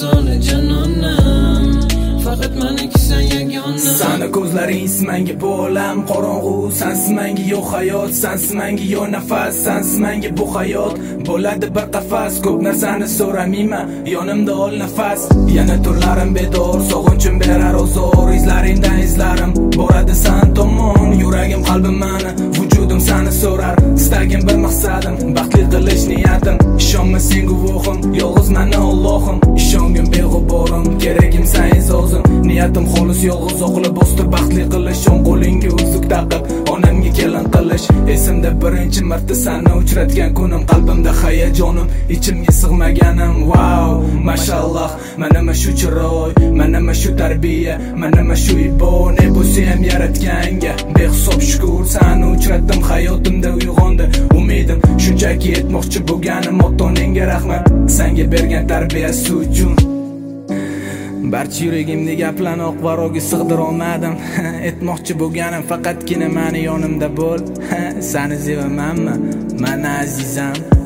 misoli janonim, faqat meniki sen yagona. Sani ko'zlaring menga bo'lam qorong'u, sensiz menga yo'q hayot, sensiz menga yo'q nafas, sensiz menga bu hayot bo'ladi bir qafas. Ko'p narsani so'ramayman, yonimda ol nafas. Yana tunlarim bedor, sog'inchim berar ozor, izlaringdan izlarim boradi san tomon. Yuragim qalbim mani, vujudim seni so'rar, istagim bir maqsadim, baxtli qilish niyatim. Ishonma sen guvohim, yolg'iz meni Allohim, ishongim beg'uborim, keragim sen izozim. Niyatim xolis, yolg'iz oqla bostir baxtli qilish, o'ng qo'lingga uzuk taqib onamga kelin qilish. Esimda birinchi marta seni uchratgan kunim, qalbimda hayajonim, ichimga sig'maganim. Wow, mashalloh, mana shu chiroy, mana shu tarbiya, mana shu ibon, ne bo'lsa ham yaratganga behisob shukr. Seni uchratdim, hayotimda uyg'ondi umidim, shunchaki aytmoqchi bo'lganim ota-onangga rahmat, senga bergan tarbiyasi uchun. Barcha yuragimdagi gaplarni oqvaroga sig'dira olmadim. Aytmoqchi bo'lganim faqatgina meni yonimda bo'l. Seni sevamanmi, meni azizam.